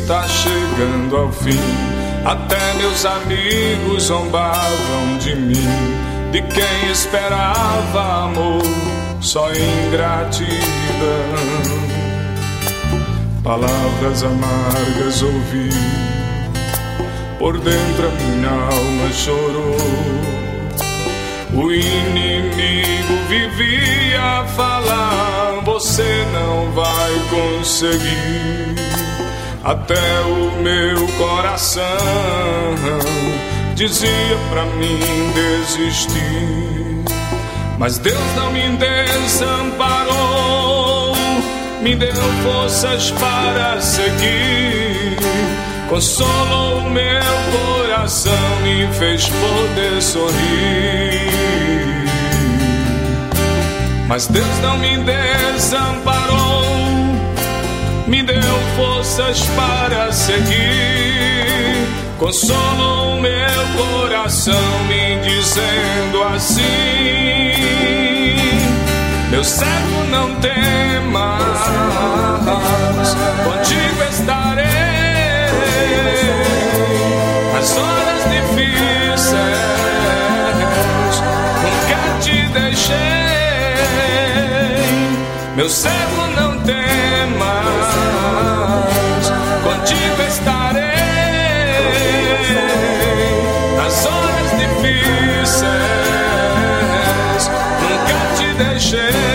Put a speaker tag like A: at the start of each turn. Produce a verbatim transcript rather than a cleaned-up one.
A: está chegando ao fim. Até meus amigos zombavam de mim, de quem esperava amor, só ingratidão. Palavras amargas ouvi, por dentro a minha alma chorou. O inimigo vivia a falar: você não vai conseguir. Até o meu coração dizia pra mim desistir. Mas Deus não me desamparou, me deu forças para seguir. Consolou o meu coração, me fez poder sorrir. Mas Deus não me desamparou, me deu forças para seguir. Consolou o meu coração, me dizendo assim: meu servo, não temas, contigo estarei. Nas horas difíceis nunca te deixei. Meu servo, não temas, contigo estarei. Nas horas difíceis nunca te deixei.